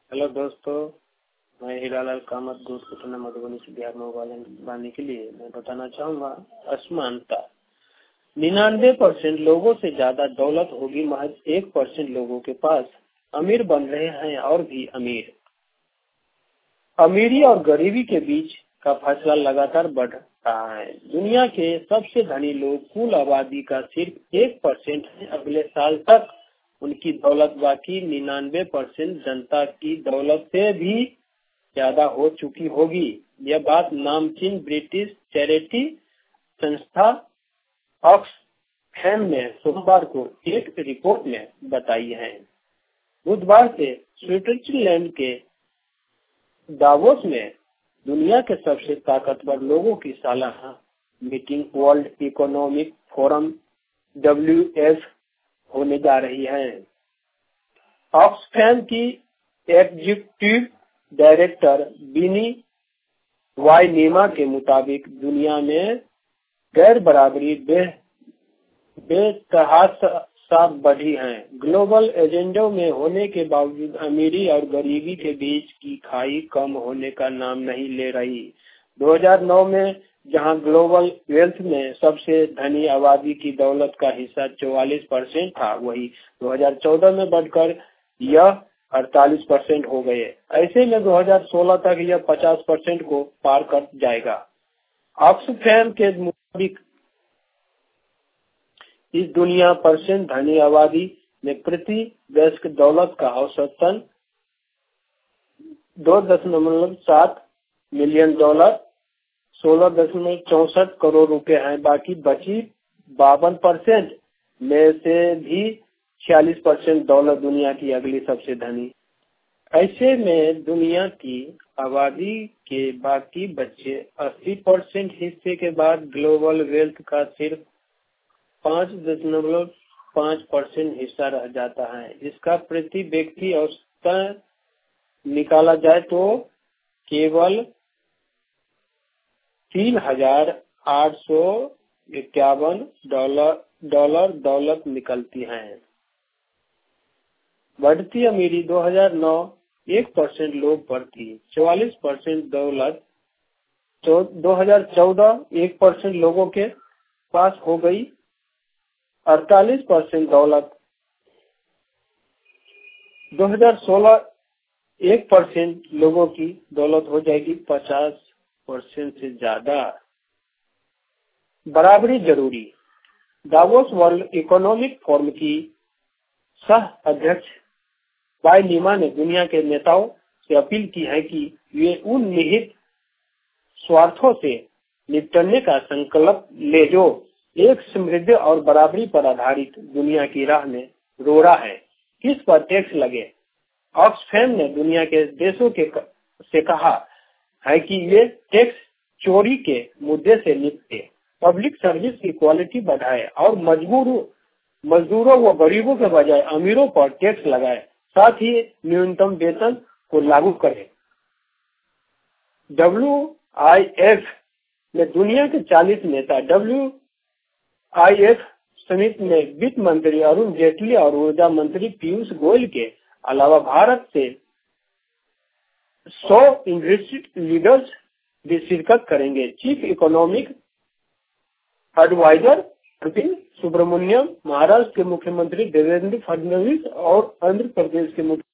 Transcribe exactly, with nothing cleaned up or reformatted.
Hello दोस्तों, मैं हीरालाल कामत गुरुकुटना मधुबनी से बिहार में उबालने के लिए मैं बताना चाहूँगा असमानता। निन्यानवे परसेंट लोगों से ज्यादा दौलत होगी, महज एक परसेंट लोगों के पास। अमीर बन रहे हैं और भी अमीर। अमीरी और गरीबी के बीच का फासला लगातार बढ़ रहा है। दुनिया के सबसे धनी लोग कुल आबादी का सिर्फ एक परसेंट है। अगले साल तक उनकी दौलत बाकी निन्यानवे परसेंट जनता की दौलत से भी ज्यादा हो चुकी होगी। यह बात नामचीन ब्रिटिश चैरिटी संस्था ऑक्सफैम ने सोमवार को एक रिपोर्ट में बताई है। बुधवार से स्विट्जरलैंड के दावोस में दुनिया के सबसे ताकतवर लोगों की सालाना meeting world economic forum W F होने जा रही है। ऑक्सफैम की एग्जीक्यूटिव डायरेक्टर बिनी वाइनेमा के मुताबिक दुनिया में गैर बराबरी बे बेतहाशा बढ़ी है। ग्लोबल एजेंडा में होने के बावजूद अमीरी और गरीबी के बीच की खाई कम होने का नाम नहीं ले रही। दो हज़ार नौ में जहां ग्लोबल वेल्थ में सबसे धनी आबादी की दौलत का हिस्सा चौवालीस परसेंट था, वही दो हज़ार चौदह में बढ़कर यह अड़तालीस परसेंट हो गए। ऐसे में दो हज़ार सोलह तक यह पचास परसेंट को पार कर जाएगा। ऑक्सफैम के मुताबिक इस दुनिया परसेंट धनी आबादी में प्रति वयस्क दौलत का औसतन दो दशमलव सात मिलियन डॉलर सोलह दशमलव चौसठ करोड़ रुपए है। बाकी बची बावन परसेंट में से भी छियालीस परसेंट दौलत दुनिया की अगली सबसे धनी। ऐसे में दुनिया की आबादी के बाकी बचे अस्सी परसेंट हिस्से के बाद ग्लोबल वेल्थ का सिर्फ पाँच दशमलव पाँच परसेंट हिस्सा रह जाता है। इसका प्रति व्यक्ति औसतन निकाला जाए तो केवल तीन हजार आठ सौ इक्यावन डॉलर डॉलर दौलत निकलती है। बढ़ती अमीरी दो हज़ार नौ एक परसेंट लोग पर थी। चौवालीस परसेंट दौलत दो हज़ार चौदह एक परसेंट लोगों के पास हो गई। अड़तालीस परसेंट दौलत दो हज़ार सोलह एक परसेंट लोगों की दौलत हो जाएगी पचास परसेंट से ज्यादा। बराबरी जरूरी। दावोस वर्ल्ड इकोनॉमिक फोरम की सह अध्यक्ष वाइनेमा ने दुनिया के नेताओं से अपील की है कि वे उन निहित स्वार्थों से निपटने का संकल्प ले जो एक समृद्ध और बराबरी पर आधारित दुनिया की राह में रो रहा है। किस पर टैक्स लगे? ऑक्सफैम ने दुनिया के देशों के से कहा है कि वे टैक्स चोरी के मुद्दे से निपटे, पब्लिक सर्विस की क्वालिटी बढ़ाए और मजबूरों मजदूरों व गरीबों के बजाय अमीरों पर टैक्स लगाए, साथ ही न्यूनतम वेतन को लागू करें। डब्ल्यू आई एफ में दुनिया के चालीस नेता डब्ल्यू आई एफ समिति में वित्त मंत्री अरुण जेटली और ऊर्जा मंत्री पीयूष गोयल के अलावा भारत से सौ इंडस्ट्री लीडर्स भी शिरकत करेंगे। Chief economic adviser Arvind Subramanian, Maharashtra के मुख्यमंत्री देवेंद्र फडणवीस और आंध्र प्रदेश के मुख्य